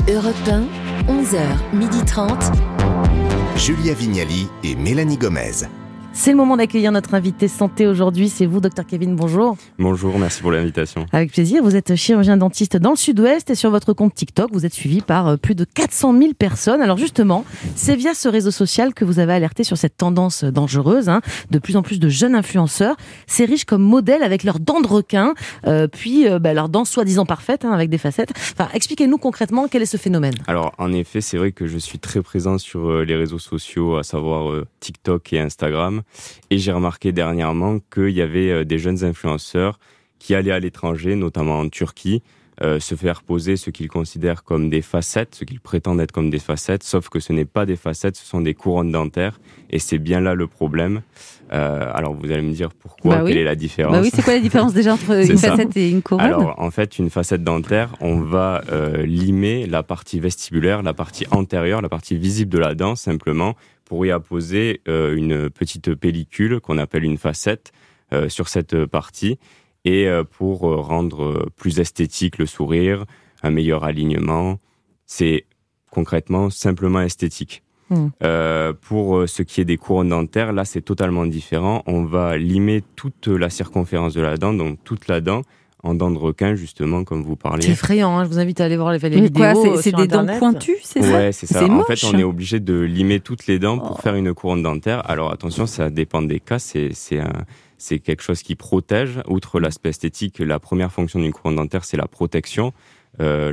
Europe 1, 11h30. Julia Vignali et Mélanie Gomez. C'est le moment d'accueillir notre invité santé aujourd'hui. C'est vous, Dr Kevin, bonjour. Bonjour, merci pour l'invitation. Avec plaisir, vous êtes chirurgien dentiste dans le Sud-Ouest et sur votre compte TikTok, vous êtes suivi par plus de 400 000 personnes. Alors justement, c'est via ce réseau social que vous avez alerté sur cette tendance dangereuse, de plus en plus de jeunes influenceurs. C'est riche comme modèle avec leurs dents de requin, puis leurs dents soi-disant parfaites, avec des facettes. Enfin, expliquez-nous concrètement quel est ce phénomène. Alors en effet, c'est vrai que je suis très présent sur les réseaux sociaux, à savoir TikTok et Instagram. Et j'ai remarqué dernièrement qu'il y avait des jeunes influenceurs qui allaient à l'étranger, notamment en Turquie, se faire poser ce qu'ils considèrent comme des facettes, ce qu'ils prétendent être comme des facettes, sauf que ce n'est pas des facettes, ce sont des couronnes dentaires. Et c'est bien là le problème. Alors vous allez me dire pourquoi, quelle est la différence ? Oui, c'est quoi la différence déjà entre une facette et une couronne ? Alors en fait, une facette dentaire, on va limer la partie vestibulaire, la partie antérieure, la partie visible de la dent simplement, pour y apposer une petite pellicule qu'on appelle une facette sur cette partie et pour rendre plus esthétique le sourire, un meilleur alignement. C'est concrètement simplement esthétique. Pour ce qui est des couronnes dentaires, là c'est totalement différent. On va limer toute la circonférence de la dent, donc toute la dent, en dents de requin, justement, comme vous parliez. C'est effrayant, je vous invite à aller voir les vidéos. C'est des dents pointues, c'est ça ? Ouais, c'est ça. C'est en moche. fait, on est obligé de limer toutes les dents pour faire une couronne dentaire. Alors attention, ça dépend des cas. C'est quelque chose qui protège. Outre l'aspect esthétique, la première fonction d'une couronne dentaire, c'est la protection. Dans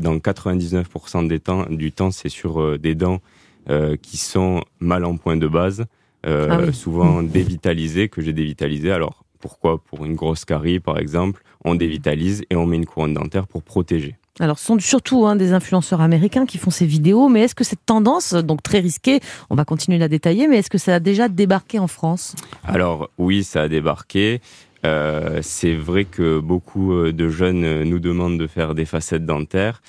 99% du temps, c'est sur des dents qui sont mal en point de base, souvent dévitalisées, que j'ai dévitalisées. Alors, pourquoi ? Pour une grosse carie, par exemple, on dévitalise et on met une couronne dentaire pour protéger. Alors, ce sont surtout des influenceurs américains qui font ces vidéos, mais est-ce que cette tendance, donc très risquée, on va continuer de la détailler, mais est-ce que ça a déjà débarqué en France ? Alors, oui, ça a débarqué. C'est vrai que beaucoup de jeunes nous demandent de faire des facettes dentaires.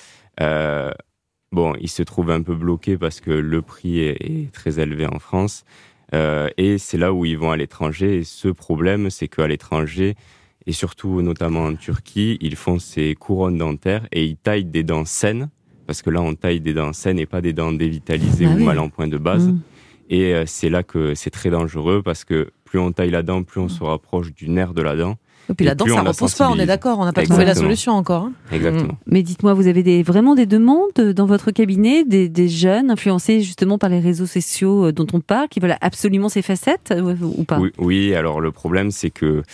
Ils se trouvent un peu bloqués parce que le prix est très élevé en France. Et c'est là où ils vont à l'étranger. Et ce problème, c'est qu'à l'étranger, et surtout notamment en Turquie, ils font ces couronnes dentaires et ils taillent des dents saines, parce que là on taille des dents saines et pas des dents dévitalisées ou mal en point de base. Et c'est là que c'est très dangereux, parce que plus on taille la dent, plus on se rapproche du nerf de la dent. Et puis la dent, ça ne repose pas, on est d'accord, on n'a pas trouvé la solution encore. Exactement. Mais dites-moi, vous avez vraiment des demandes dans votre cabinet, des jeunes influencés justement par les réseaux sociaux dont on parle, qui veulent absolument ces facettes ou pas ? Oui, alors le problème, c'est que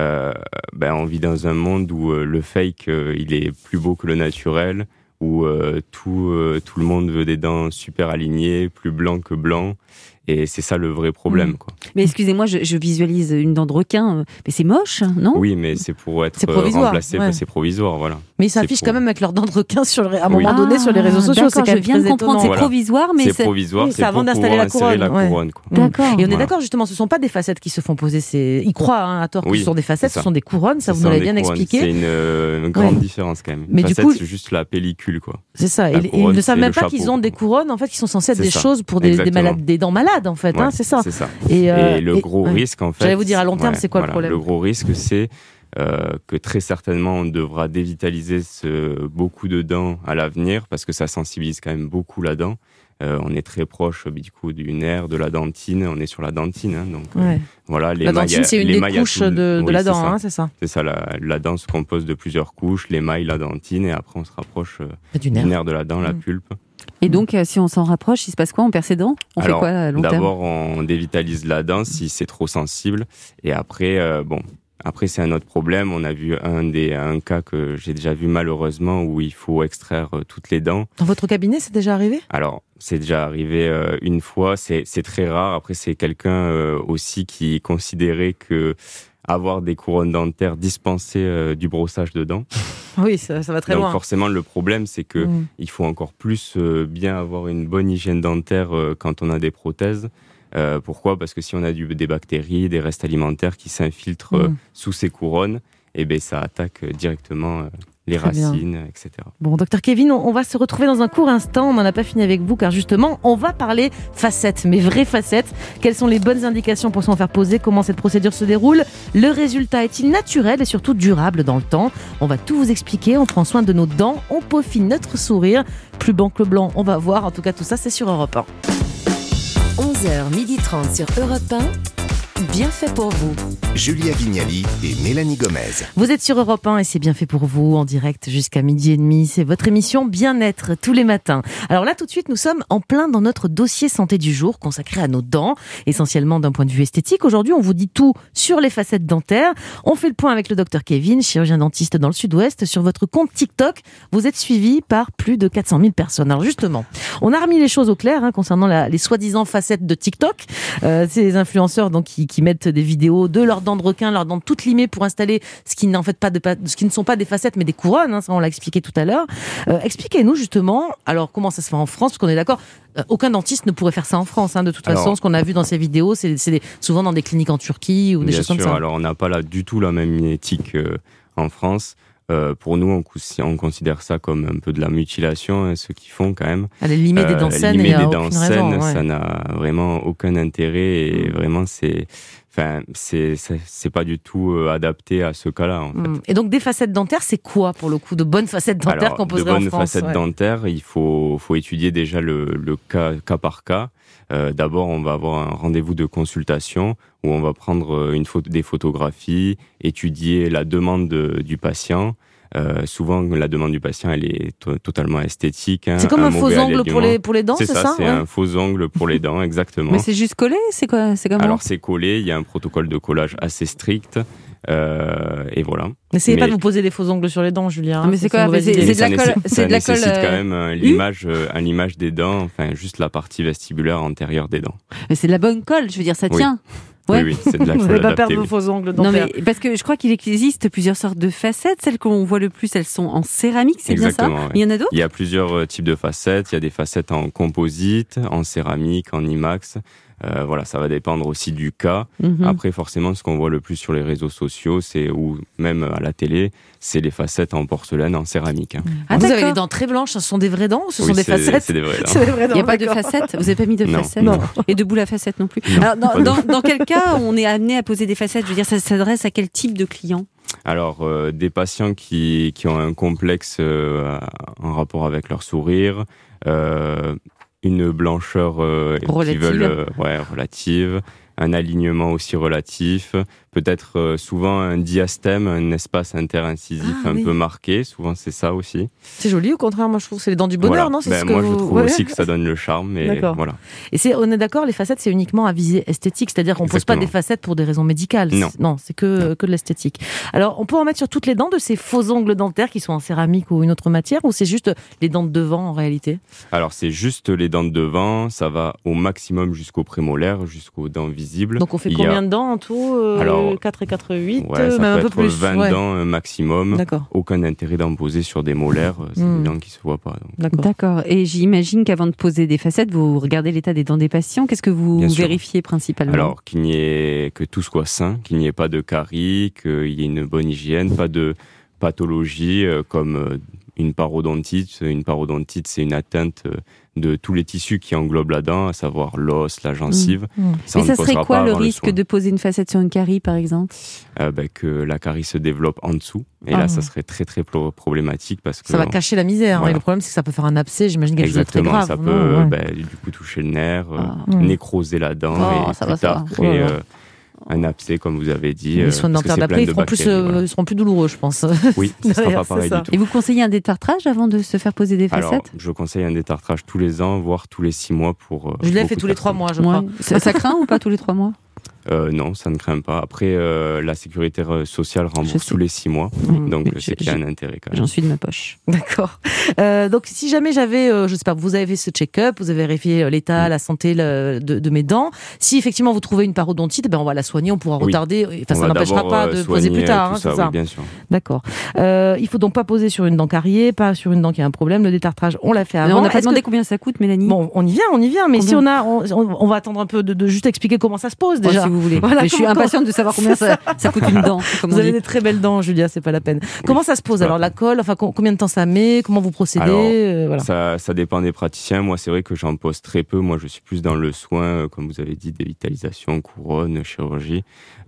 on vit dans un monde où le fake, il est plus beau que le naturel, où tout le monde veut des dents super alignées, plus blancs que blancs. Et c'est ça le vrai problème, quoi. Mais excusez-moi, je visualise une dent de requin, mais c'est moche, non ? Oui, mais c'est pour être remplacé, c'est provisoire, voilà. Mais ils s'affichent quand même avec leurs dents de requin à un moment donné sur les réseaux sociaux. D'accord, je viens de comprendre, c'est provisoire, mais c'est provisoire, c'est avant pour d'installer la couronne. Quoi. D'accord. Et on est d'accord, justement, ce ne sont pas des facettes qui se font poser. Ils croient à tort que ce sont des facettes, ce sont des couronnes, ça vous nous l'avez bien expliqué. C'est une grande différence quand même. Mais une facette, du coup, c'est juste la pellicule, quoi. C'est ça. Et ils ne savent même pas qu'ils ont des couronnes, en fait, qui sont censées être des choses pour des dents malades, en fait. C'est ça. C'est ça. Et le gros risque, en fait... J'allais vous dire, à long terme, c'est quoi le problème ? Le gros risque, c'est que très certainement, on devra dévitaliser beaucoup de dents à l'avenir, parce que ça sensibilise quand même beaucoup la dent. On est très proche du coup du nerf, de la dentine. On est sur la dentine, donc voilà. La dentine, c'est une des couches de la dent, c'est ça. C'est ça. La dent se compose de plusieurs couches, l'émail, la dentine, et après on se rapproche du nerf de la dent, la pulpe. Et donc, si on s'en rapproche, il se passe quoi ? On perd ses dents ? On fait quoi à long terme ? D'abord, on dévitalise la dent si c'est trop sensible, et après, Après, c'est un autre problème. On a vu un cas que j'ai déjà vu malheureusement où il faut extraire toutes les dents. Dans votre cabinet, c'est déjà arrivé ? Alors, c'est déjà arrivé une fois. C'est très rare. Après, c'est quelqu'un aussi qui considérait que avoir des couronnes dentaires dispensait du brossage de dents. Oui, ça va très loin. Donc forcément, le problème, c'est que il faut encore plus bien avoir une bonne hygiène dentaire quand on a des prothèses. Pourquoi ? Parce que si on a des bactéries, des restes alimentaires qui s'infiltrent sous ces couronnes, ça attaque directement les Très bien. racines, etc. Bon, docteur Kevin, on va se retrouver dans un court instant. On n'en a pas fini avec vous car justement, on va parler facettes, mais vraies facettes. Quelles sont les bonnes indications pour s'en faire poser? Comment cette procédure se déroule? Le résultat est-il naturel et surtout durable dans le temps? On va tout vous expliquer. On prend soin de nos dents, on peaufine notre sourire. Plus blanc que blanc, on va voir. En tout cas, tout ça, c'est sur Europe 1. 11h30 sur Europe 1. Bien fait pour vous. Julia Vignali et Mélanie Gomez. Vous êtes sur Europe 1 et c'est bien fait pour vous, en direct jusqu'à 12h30. C'est votre émission Bien-être tous les matins. Alors là, tout de suite, nous sommes en plein dans notre dossier santé du jour consacré à nos dents, essentiellement d'un point de vue esthétique. Aujourd'hui, on vous dit tout sur les facettes dentaires. On fait le point avec le docteur Kevin, chirurgien dentiste dans le Sud-Ouest. Sur votre compte TikTok, vous êtes suivi par plus de 400 000 personnes. Alors justement, on a remis les choses au clair concernant les soi-disant facettes de TikTok. Ces influenceurs donc qui mettent des vidéos de leurs dents de requin, leurs dents toutes limées pour installer ce qui ne sont pas des facettes mais des couronnes, ça on l'a expliqué tout à l'heure. Expliquez-nous justement, alors comment ça se fait en France, parce qu'on est d'accord, aucun dentiste ne pourrait faire ça en France, de toute façon. Ce qu'on a vu dans ces vidéos, c'est souvent dans des cliniques en Turquie ou des choses comme ça. Alors on n'a pas là du tout la même éthique en France. Pour nous, on considère ça comme un peu de la mutilation, ceux qui font quand même. Aller limer des dents saines, limer des dents aucune saines, raison, ça n'a vraiment aucun intérêt et vraiment c'est pas du tout adapté à ce cas-là en fait. Et donc des facettes dentaires, c'est quoi pour le coup de bonnes facettes dentaires qu'on poserait en France? De bonnes facettes dentaires, il faut étudier déjà le cas par cas. D'abord, on va avoir un rendez-vous de consultation où on va prendre des photographies, étudier la demande du patient. Souvent, la demande du patient, elle est totalement esthétique. C'est comme un faux ongle pour les dents, c'est ça? C'est un faux ongle pour les dents, exactement. Mais c'est juste collé? C'est quoi? C'est comment? Alors, c'est collé. Il y a un protocole de collage assez strict. Et voilà. N'essayez pas de vous poser des faux ongles sur les dents, Julien. Mais c'est quoi? C'est de la colle. C'est de la colle. Ça nécessite quand même l'image des dents, enfin juste la partie vestibulaire antérieure des dents. Mais c'est de la bonne colle, je veux dire, ça tient. Ouais. Oui, c'est de la colle. Vous n'allez pas perdre vos faux ongles dentaires. Non, mais parce que je crois qu'il existe plusieurs sortes de facettes. Celles qu'on voit le plus, elles sont en céramique, c'est bien ça? Ouais. Il y en a d'autres? Il y a plusieurs types de facettes. Il y a des facettes en composite, en céramique, en IMAX. Voilà, ça va dépendre aussi du cas. Après, forcément, ce qu'on voit le plus sur les réseaux sociaux, ou même à la télé, c'est les facettes en porcelaine, en céramique. Vous avez les dents très blanches, ce sont des vraies dents ou ce sont des facettes? C'est des vraies dents. Il n'y a pas de facettes? Vous n'avez pas mis de facettes? Non. Et de boule à facettes non plus? Non, alors, dans quel cas on est amené à poser des facettes? Je veux dire, ça s'adresse à quel type de client? Alors, des patients qui ont un complexe en rapport avec leur sourire, une blancheur relative, un alignement aussi relatif, peut-être souvent un diastème, un espace interincisif peu marqué, souvent c'est ça aussi. C'est joli, au contraire, moi je trouve que c'est les dents du bonheur, non? Je trouve aussi que ça donne le charme, mais voilà. Et on est d'accord, les facettes c'est uniquement à visée esthétique, c'est-à-dire qu'on ne pose pas des facettes pour des raisons médicales. Non, c'est que de l'esthétique. Alors on peut en mettre sur toutes les dents de ces faux ongles dentaires qui sont en céramique ou une autre matière, ou c'est juste les dents de devant en réalité? Alors c'est juste les dents de devant, ça va au maximum jusqu'aux prémolaires, jusqu'aux dents visibles. Donc on fait combien de dents en tout? 4 et 4, 8, ça même un peu plus. 20 dents maximum. D'accord. Aucun intérêt d'en poser sur des molaires, c'est des dents qui se voient pas. Donc. D'accord. Et j'imagine qu'avant de poser des facettes, vous regardez l'état des dents des patients. Qu'est-ce que vous vérifiez principalement? Alors que tout soit sain, qu'il n'y ait pas de caries, qu'il y ait une bonne hygiène, pas de pathologie comme une parodontite. Une parodontite, c'est une atteinte de tous les tissus qui englobent la dent, à savoir l'os, la gencive. Mais ça serait quoi le risque de poser une facette sur une carie, par exemple? Que la carie se développe en dessous. Et là, ça serait très, très problématique parce que... Ça va cacher la misère. Voilà. Et le problème, c'est que ça peut faire un abcès, j'imagine quelque chose de très grave. Ça peut du coup toucher le nerf, nécroser la dent et plus tard créer... un abcès, comme vous avez dit. Les soins dentaires d'après, ils seront plus douloureux, je pense. Oui, ce ne sera pas pareil du tout. Et vous conseillez un détartrage avant de se faire poser des facettes? Alors, je conseille un détartrage tous les ans, voire tous les 6 mois pour... Je l'ai fait tous les 3 mois, je crois. Ça craint ou pas tous les 3 mois? Non, ça ne craint pas. Après, la sécurité sociale rembourse tous les 6 mois. Donc, c'est qu'il y a un intérêt quand même. J'en suis de ma poche. D'accord. Donc, si jamais j'avais, je sais pas, vous avez fait ce check-up, vous avez vérifié l'état, la santé de mes dents. Si effectivement vous trouvez une parodontite, on va la soigner, on pourra retarder. Enfin, ça n'empêchera pas de poser plus tard, c'est ça? Oui, bien sûr. D'accord. Il faut donc pas poser sur une dent cariée, pas sur une dent qui a un problème. Le détartrage, on l'a fait avant. On n'a pas demandé combien ça coûte, Mélanie? Bon, on y vient. Mais si on va attendre un peu de juste expliquer comment ça se pose déjà. vous voulez. Voilà, mais je suis comment- impatiente de savoir combien ça coûte une dent. Comme Vous on avez dit. des très belles dents, Julia, c'est pas la peine. Comment ça se pose c'est alors, pas- la colle? Enfin, combien de temps ça met? Comment vous procédez? Alors, Voilà. Ça dépend des praticiens. Moi, c'est vrai que j'en pose très peu. Moi, je suis plus dans le soin, comme vous avez dit, dévitalisation, couronne, chirurgie.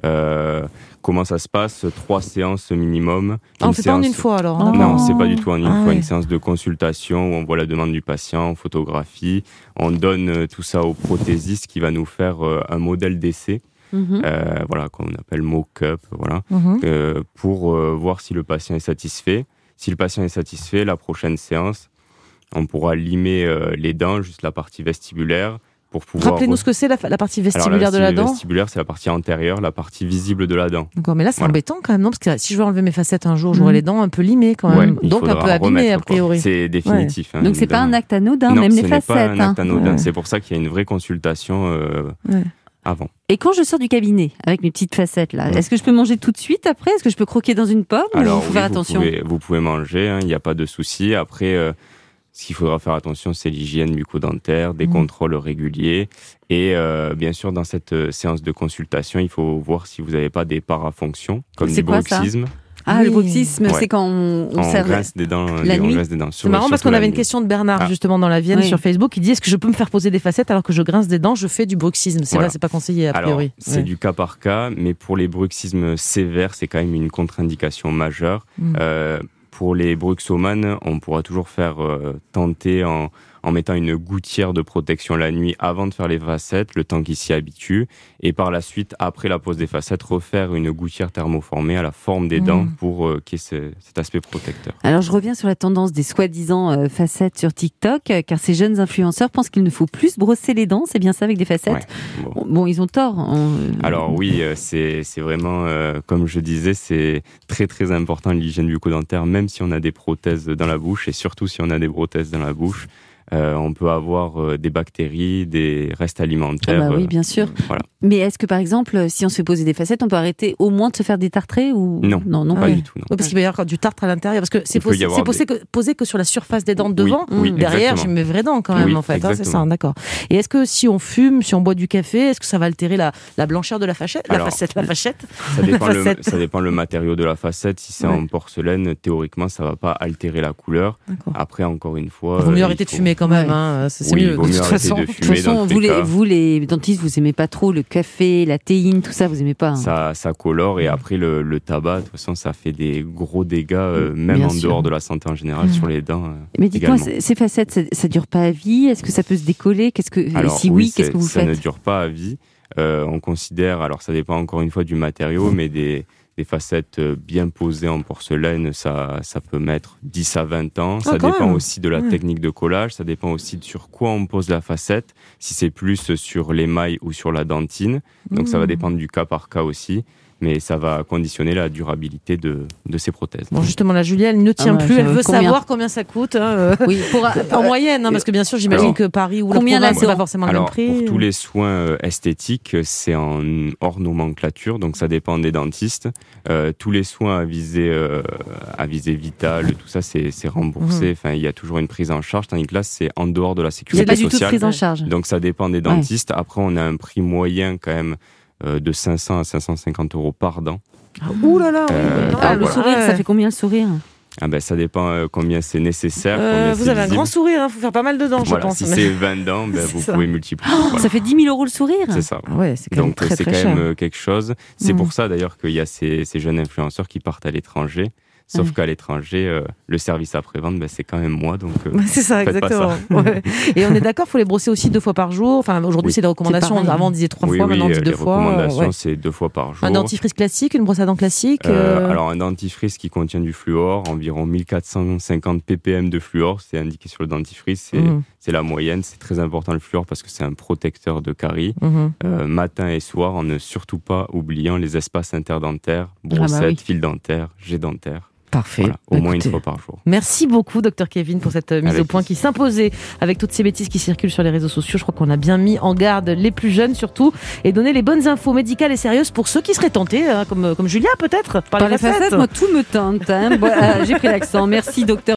Comment ça se passe? 3 séances minimum. Ah, on fait pas en une fois alors. d'accord. Non, c'est pas du tout en une Ah fois. ouais. Une séance de consultation où on voit la demande du patient, on photographie, on donne tout ça au prothésiste qui va nous faire un modèle d'essai, Mhm. voilà, qu'on appelle mock-up, voilà, Mhm. pour voir si le patient est satisfait. Si le patient est satisfait, la prochaine séance, on pourra limer les dents, juste la partie vestibulaire, pour pouvoir... Rappelez-nous ce que c'est la partie Alors, vestibulaire de la dent. vestibulaire, c'est la partie antérieure, la partie visible de la dent. D'accord, mais là c'est Voilà. embêtant quand même, non? Parce que si je veux enlever mes facettes un jour, j'aurai Mhm. les dents un peu limées quand même. il Donc un faudra peu en abîmées remettre, a quoi. priori. C'est définitif. hein, Donc c'est pas évidemment. un acte anodin, Non, même ce les n'est facettes. pas un acte hein. anodin. Ouais. C'est pour ça qu'il y a une vraie consultation Ouais. avant. Et quand je sors du cabinet avec mes petites facettes là, Ouais. est-ce que je peux manger tout de suite après? Est-ce que je peux croquer dans une pomme ou il faut faire attention? vous pouvez manger, hein, il n'y a pas de souci. Après, ce qu'il faudra faire attention, c'est l'hygiène bucco-dentaire, des contrôles réguliers. Et bien sûr, dans cette séance de consultation, il faut voir si vous n'avez pas des parafonctions, comme C'est du quoi, ça? bruxisme. Ah, Oui. le bruxisme, Ouais. c'est quand on On serre. grince des dents. la on nuit. grince des dents. C'est marrant parce qu'on avait une question de Bernard Ah. justement dans la Vienne Oui. sur Facebook qui dit est-ce que je peux me faire poser des facettes alors que je grince des dents? Je fais du bruxisme. C'est Voilà. vrai, c'est pas conseillé a Alors, priori. c'est Ouais. du cas par cas, mais pour les bruxismes sévères, c'est quand même une contre-indication majeure. Mm. Pour les bruxomanes, on pourra toujours faire tenter en mettant une gouttière de protection la nuit avant de faire les facettes, le temps qu'ils s'y habituent. Et par la suite, après la pose des facettes, refaire une gouttière thermoformée à la forme des dents pour qu'il y ait cet aspect protecteur. Alors je reviens sur la tendance des soi-disant facettes sur TikTok, car ces jeunes influenceurs pensent qu'il ne faut plus se brosser les dents, c'est bien ça avec des facettes? Ouais, bon. Bon, ils ont tort. Alors oui, c'est vraiment, comme je disais, c'est très très important l'hygiène bucco-dentaire, même si on a des prothèses dans la bouche, et surtout si on a des prothèses dans la bouche. On peut avoir des bactéries, des restes alimentaires. Ah bah oui, bien sûr. Voilà. Mais est-ce que par exemple, si on se fait poser des facettes, on peut arrêter au moins de se faire détartrer ou Non, non, pas ouais. du tout. Non. Oui, parce qu'il va y avoir du tartre à l'intérieur, parce que c'est Il peut y avoir posé que sur la surface des dents de Oui, devant. oui, Derrière, exactement. j'ai mes vraies dents quand même, Oui, en fait. hein, c'est ça, exactement. d'accord. Et est-ce que si on fume, si on boit du café, est-ce que ça va altérer la blancheur de la facette? Alors, la facette Ça facette. dépend le matériau de la facette. Si c'est Ouais. en porcelaine, théoriquement, ça va pas altérer la couleur. D'accord. Après, encore une fois, Il vaut mieux il arrêter de faut- fumer quand même, Ouais. hein, c'est Oui, mieux. il vaut mieux arrêter de de toute fumer dans façon, tous les cas. vous les dentistes, vous aimez pas trop le café, la théine, tout ça, vous aimez pas. hein. Ça colore, et après le tabac, de toute façon, ça fait des gros dégâts, même Bien en sûr. dehors de la santé en général, sur les dents. Mais dites-moi, également. ces facettes, ça dure pas à vie? Est-ce que ça peut se décoller? Et Alors, si oui, qu'est-ce que vous ça faites? ne dure pas à vie. On considère, alors ça dépend encore une fois du matériau, mais des facettes bien posées en porcelaine, ça peut mettre 10 à 20 ans. Ça quand dépend même. aussi de la Ouais. technique de collage, ça dépend aussi de sur quoi on pose la facette, si c'est plus sur l'émail ou sur la dentine. Donc ça va dépendre du cas par cas aussi, mais ça va conditionner la durabilité de ces prothèses. Bon, justement, la Julia, elle ne tient Ah ouais, plus. Elle veut combien savoir combien ça coûte. hein, Oui, pour en moyenne, hein, parce que bien sûr, j'imagine Alors, que Paris ou la combien province, la c'est pas dent? forcément le même Alors, prix. pour tous les soins esthétiques, c'est en hors nomenclature, donc ça dépend des dentistes. Tous les soins à visée vitale, tout ça, c'est remboursé. Enfin, il y a toujours une prise en charge, tandis que là, c'est en dehors de la il n'y a sécurité pas du tout de sociale. prise en charge. Donc, ça dépend des dentistes. Après, on a un prix moyen quand même de 500 à 550 euros par dent. Ouh là là, oui, quand Alors, même. le sourire, Ouais. ça fait combien le sourire? Ah ben, ça dépend combien c'est nécessaire. Combien Vous c'est avez un visible. grand sourire, il faut faire pas mal de dents, je Voilà, pense. si mais- c'est 20 dents, ben, C'est vous ça. pouvez multiplier. Voilà. Ça fait 10 000 euros le sourire? C'est ça. Ah ouais, c'est quand même Donc très c'est très quand cher. même quelque chose. C'est Mm. pour ça d'ailleurs qu'il y a ces jeunes influenceurs qui partent à l'étranger. Sauf Ouais. qu'à l'étranger, le service après-vente, ben, c'est quand même moi. Donc, C'est ça, faites pas exactement. Ouais. Et on est d'accord, il faut les brosser aussi 2 fois par jour. Enfin, aujourd'hui, Oui. c'est des recommandations. C'est pareil. Avant, on disait 3 oui, fois, maintenant, on dit 2 les fois. recommandations, ouais. c'est 2 fois par jour. Un dentifrice classique, une brosse à dents classique. Alors un dentifrice qui contient du fluor, environ 1450 ppm de fluor, c'est indiqué sur le dentifrice, Mhm. c'est la moyenne. C'est très important le fluor parce que c'est un protecteur de caries. Mhm. Matin et soir, en ne surtout pas oubliant les espaces interdentaires, bah brossettes, oui. fils dentaires, jets dentaires. Parfait. Voilà, au moins une Écoutez, fois par jour. Merci beaucoup, Dr Kevin, pour cette mise Avec au point plaisir. qui s'imposait avec toutes ces bêtises qui circulent sur les réseaux sociaux. Je crois qu'on a bien mis en garde les plus jeunes surtout et donné les bonnes infos médicales et sérieuses pour ceux qui seraient tentés, hein, comme Julia peut-être, par Par les les facettes, moi, tout me tente. Hein. Bon, j'ai pris l'accent. Merci, docteur.